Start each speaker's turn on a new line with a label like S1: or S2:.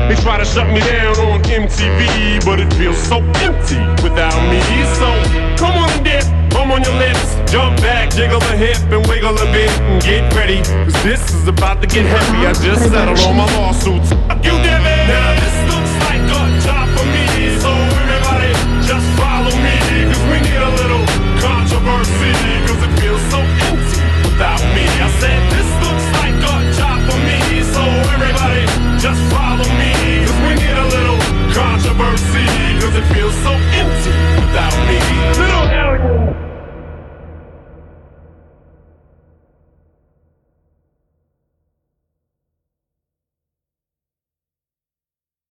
S1: They try to shut me down on MTV, but it feels so empty without me. So come on and dip, come on your lips, jump back, jiggle a hip and wiggle a bit and get ready, cause this is about to get heavy. I just settled all my lawsuits. Fuck you, Devin. Now